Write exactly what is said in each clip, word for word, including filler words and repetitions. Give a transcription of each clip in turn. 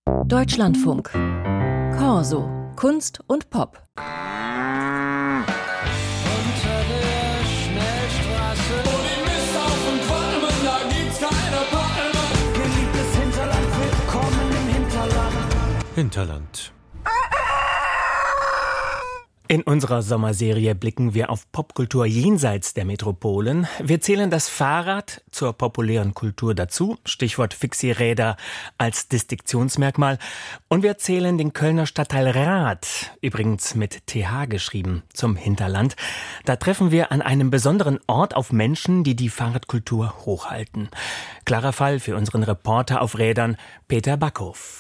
Deutschlandfunk. Corso. Kunst und Pop. Hinterland. In unserer Sommerserie blicken wir auf Popkultur jenseits der Metropolen. Wir zählen das Fahrrad zur populären Kultur dazu, Stichwort Fixie-Räder als Distinktionsmerkmal. Und wir zählen den Kölner Stadtteil Rath, übrigens mit T H geschrieben, zum Hinterland. Da treffen wir an einem besonderen Ort auf Menschen, die die Fahrradkultur hochhalten. Klarer Fall für unseren Reporter auf Rädern, Peter Backhof.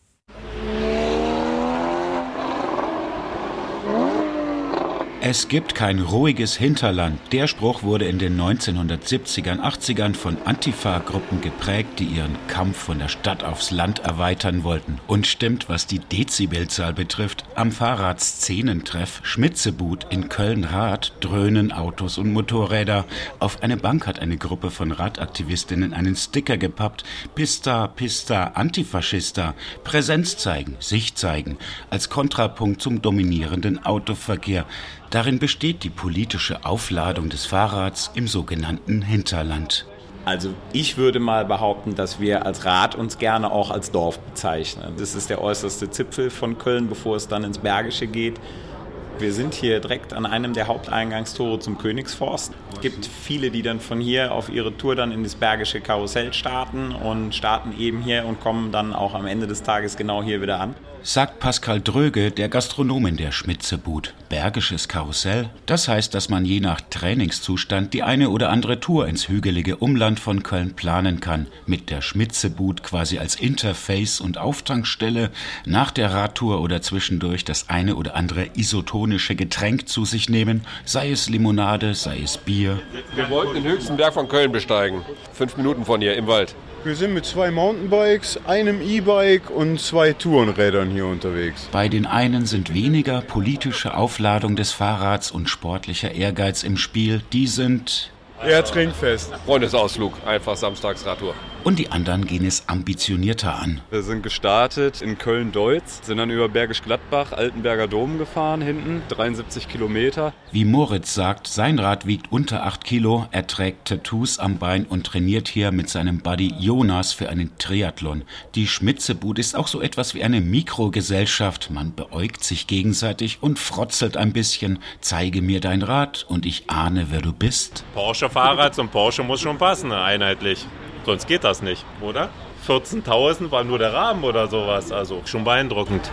Es gibt kein ruhiges Hinterland. Der Spruch wurde in den neunzehnhundertsiebzigern, achtzigern von Antifa-Gruppen geprägt, die ihren Kampf von der Stadt aufs Land erweitern wollten. Und stimmt, was die Dezibelzahl betrifft. Am Fahrradszenentreff Schmitzebut in Köln-Rath dröhnen Autos und Motorräder. Auf eine Bank hat eine Gruppe von Radaktivistinnen einen Sticker gepappt. Pista, Pista, Antifaschista. Präsenz zeigen, sich zeigen. Als Kontrapunkt zum dominierenden Autoverkehr. Darin besteht die politische Aufladung des Fahrrads im sogenannten Hinterland. Also ich würde mal behaupten, dass wir als Rath uns gerne auch als Dorf bezeichnen. Das ist der äußerste Zipfel von Köln, bevor es dann ins Bergische geht. Wir sind hier direkt an einem der Haupteingangstore zum Königsforst. Es gibt viele, die dann von hier auf ihre Tour dann in das Bergische Karussell starten und starten eben hier und kommen dann auch am Ende des Tages genau hier wieder an. Sagt Pascal Dröge, der Gastronom in der Schmitzebut. Bergisches Karussell, das heißt, dass man je nach Trainingszustand die eine oder andere Tour ins hügelige Umland von Köln planen kann. Mit der Schmitzebut quasi als Interface und Auftankstelle, nach der Radtour oder zwischendurch das eine oder andere isotonische Getränk zu sich nehmen, sei es Limonade, sei es Bier. Wir wollten den höchsten Berg von Köln besteigen. Fünf Minuten von hier im Wald. Wir sind mit zwei Mountainbikes, einem E-Bike und zwei Tourenrädern hier unterwegs. Bei den einen sind weniger politische Aufladung des Fahrrads und sportlicher Ehrgeiz im Spiel. Die sind eher trinkfest. Freundesausflug, einfach samstags Radtour. Und die anderen gehen es ambitionierter an. Wir sind gestartet in Köln-Deutz, sind dann über Bergisch Gladbach, Altenberger Dom gefahren hinten, dreiundsiebzig Kilometer. Wie Moritz sagt, sein Rad wiegt unter acht Kilo, er trägt Tattoos am Bein und trainiert hier mit seinem Buddy Jonas für einen Triathlon. Die Schmitzebut ist auch so etwas wie eine Mikrogesellschaft. Man beäugt sich gegenseitig und frotzelt ein bisschen. Zeige mir dein Rad und ich ahne, wer du bist. Porsche-Fahrer zum Porsche muss schon passen, einheitlich. Sonst geht das nicht, oder? vierzehntausend war nur der Rahmen oder sowas, also schon beeindruckend.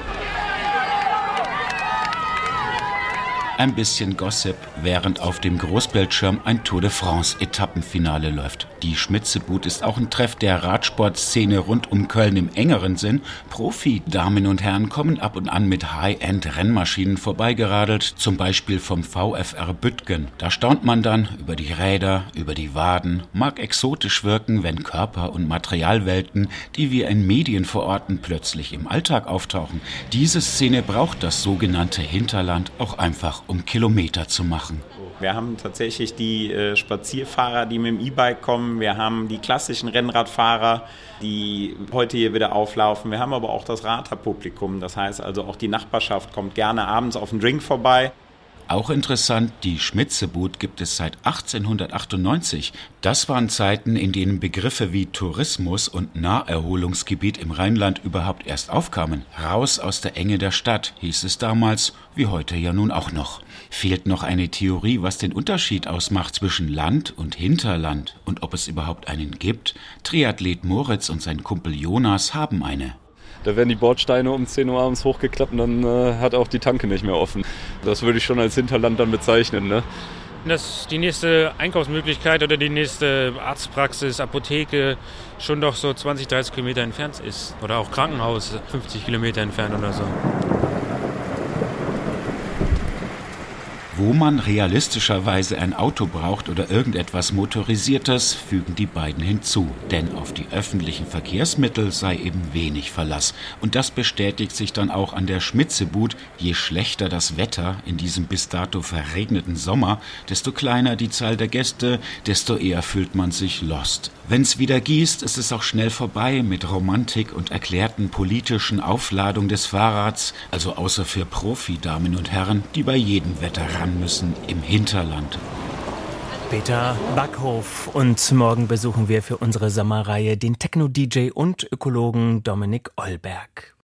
Ein bisschen Gossip, während auf dem Großbildschirm ein Tour de France-Etappenfinale läuft. Die Schmitzebut ist auch ein Treff der Radsportszene rund um Köln im engeren Sinn. Profi-Damen und Herren kommen ab und an mit High-End-Rennmaschinen vorbeigeradelt, zum Beispiel vom VfR Büttgen. Da staunt man dann über die Räder, über die Waden. Mag exotisch wirken, wenn Körper- und Materialwelten, die wir in Medien verorten, plötzlich im Alltag auftauchen. Diese Szene braucht das sogenannte Hinterland auch einfach, um Kilometer zu machen. Wir haben tatsächlich die äh, Spazierfahrer, die mit dem E-Bike kommen. Wir haben die klassischen Rennradfahrer, die heute hier wieder auflaufen. Wir haben aber auch das Radlerpublikum. Das heißt also auch die Nachbarschaft kommt gerne abends auf einen Drink vorbei. Auch interessant, die Schmitzebut gibt es seit achtzehnhundertachtundneunzig. Das waren Zeiten, in denen Begriffe wie Tourismus und Naherholungsgebiet im Rheinland überhaupt erst aufkamen. Raus aus der Enge der Stadt, hieß es damals, wie heute ja nun auch noch. Fehlt noch eine Theorie, was den Unterschied ausmacht zwischen Land und Hinterland und ob es überhaupt einen gibt? Triathlet Moritz und sein Kumpel Jonas haben eine. Da werden die Bordsteine um zehn Uhr abends hochgeklappt und dann äh, hat auch die Tanke nicht mehr offen. Das würde ich schon als Hinterland dann bezeichnen, ne? Dass die nächste Einkaufsmöglichkeit oder die nächste Arztpraxis, Apotheke schon doch so zwanzig, dreißig Kilometer entfernt ist. Oder auch Krankenhaus fünfzig Kilometer entfernt oder so. Wo man realistischerweise ein Auto braucht oder irgendetwas Motorisiertes, fügen die beiden hinzu. Denn auf die öffentlichen Verkehrsmittel sei eben wenig Verlass. Und das bestätigt sich dann auch an der Schmitzebut. Je schlechter das Wetter in diesem bis dato verregneten Sommer, desto kleiner die Zahl der Gäste, desto eher fühlt man sich lost. Wenn's wieder gießt, ist es auch schnell vorbei mit Romantik und erklärten politischen Aufladung des Fahrrads, also außer für Profi-Damen und Herren, die bei jedem Wetter ran müssen im Hinterland. Peter Backhof. Und morgen besuchen wir für unsere Sommerreihe den Techno-D J und Ökologen Dominik Ollberg.